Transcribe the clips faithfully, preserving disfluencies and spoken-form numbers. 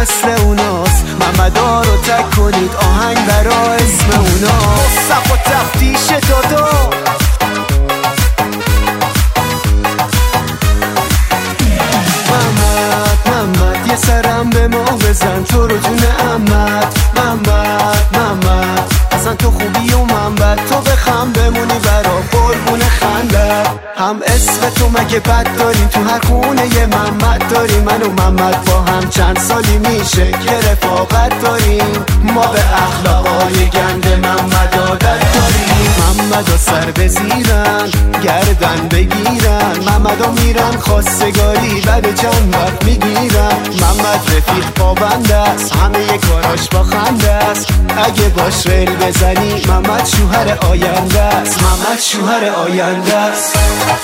مثل اوناست. محمدا رو تک کنید آهنگ برا اسم اوناست. صف و تفتیش دادا محمد محمد یه سرم به ما بزن تو رو جون عمت. محمد محمد اصلا تو خوبی و من بد، تو بخم بمونی برا قربون خندت. هم اسم تو مگه بد داریم؟ تو هر خونه یه محمد داریم. من و محمد با هم چند سالی میشه که رفاقت داریم. ما به اخلاقای گند محمد عادت داریم. محمدا سر بزیرن گردن بگیرن، محمدا میرن خواستگاری بعد چند وقت میگیرن. محمد رفیق پابند است همه ی کاراش با خنده است. اگه باش ریل بزنی محمد شوهر آینده است. محمد شوهر آینده است.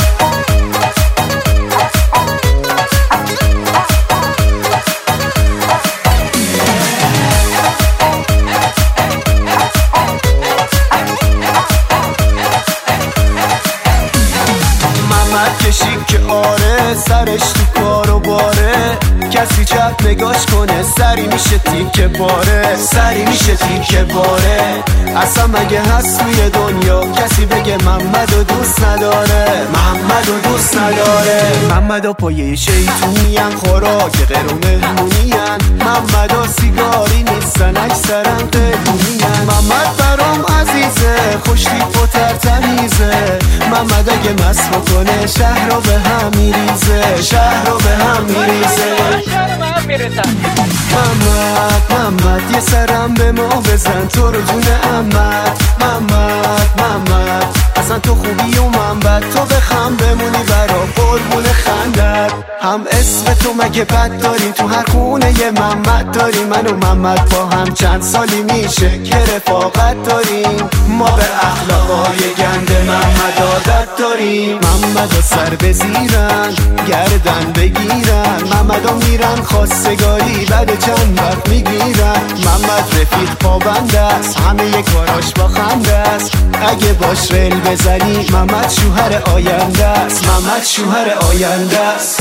کشی که آره سرش تو کار و باره، کسی چپ نگاش کنه سری میشه تیکه باره. سری میشه تیکه باره. اصلا مگه هست توی دنیا کسی بگه محمد و دوست نداره؟ محمد و دوست نداره. محمد و پایه شیطونین، خوراک غیر و مهمونین. محمد و سیگاری نیستن اکثرا قیدونین. محمد برام عزیزه خوش تیپ و ترتمیزه. محمد اگه مست بکنه شهر رو به هم میریزه. شهر رو به هم میریزه. محمد محمد یه سرم به ما بزن تو رو جون عمت. محمد محمد اصلا تو خوبی و من بد، تو بخم بمونی برا قربون خندت. هم اسم تو مگه بد داریم؟ تو هر خونه یه محمد داریم. من و محمد با هم چند سالی میشه که رفاقت داریم. ما به اخلاقای گند محمد عادت داریم. محمدا سر بزیرن گردن بگیرن، محمدا میرن خواستگاری بعد چند وقت میگیرن. محمد رفیق پابند است همه ی کاراش با خنده است. اگه باش ریل بزنی محمد شوهر آینده است. محمد شوهر آینده است.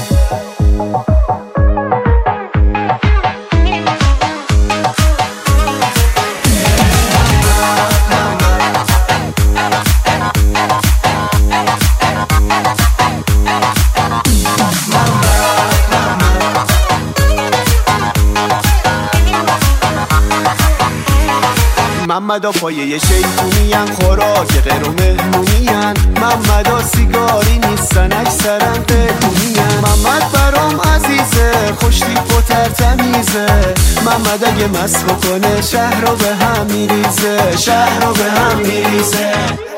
محمدا پایه شیطونین، خوراک غیر و مهمونین. محمدا سیگاری نیستن اکثرا قیدونین. محمد برام عزیزه خوش تیپ و ترتمیزه. محمد اگه مست بکنه شهر رو به هم میریزه. شهر رو به هم میریزه.